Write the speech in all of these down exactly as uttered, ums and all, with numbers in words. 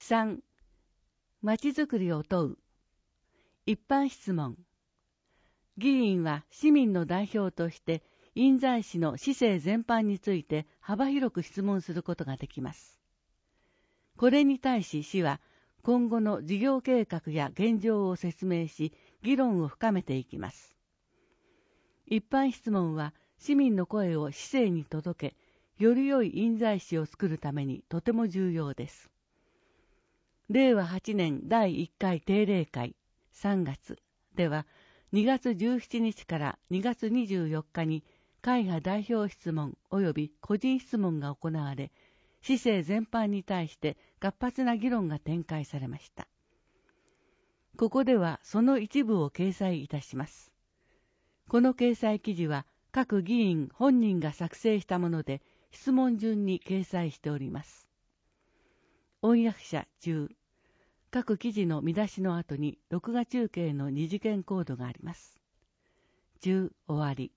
さん、まちづくりを問う。一般質問。議員は市民の代表として印西市の市政全般について幅広く質問することができます。これに対し市は今後の事業計画や現状を説明し、議論を深めていきます。一般質問は市民の声を市政に届け、より良い印西市を作るためにとても重要です。れいわはちねんだいいっかい定例会さんがつでは、にがつじゅうしちにちからにがつにじゅうよっかに会派代表質問及び個人質問が行われ、市政全般に対して活発な議論が展開されました。ここではその一部を掲載いたします。この掲載記事は各議員本人が作成したもので、質問順に掲載しております。音訳者中、各記事の見出しの後に録画中継の二次元コードがあります。中終わり。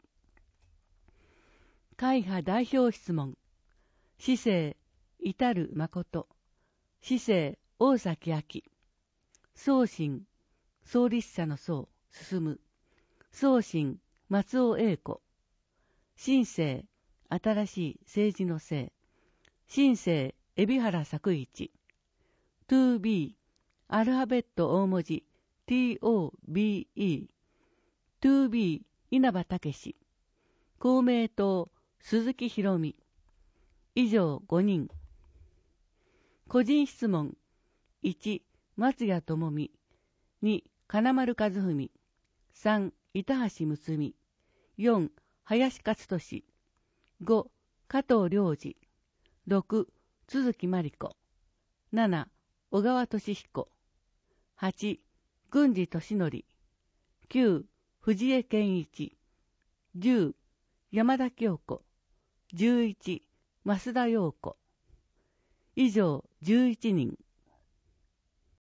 会派代表質問。市政至る誠。市政大崎明。総審創立者の総進む。総審松尾英子。新政新しい政治の政。新政海老原作一。トゥービー アルファベット大文字 トゥービー 稲葉武史。公明党鈴木博美。以上ごにん。個人質問。いち、松谷智美。に、金丸和文。さん、板橋睦美。よん、林勝利。ご、加藤良二。ろく、都築真理子。なな、小川俊彦。はち、郡司俊則。きゅう、藤江健一。じゅう、山田京子。じゅういち、増田陽子。以上じゅういちにん。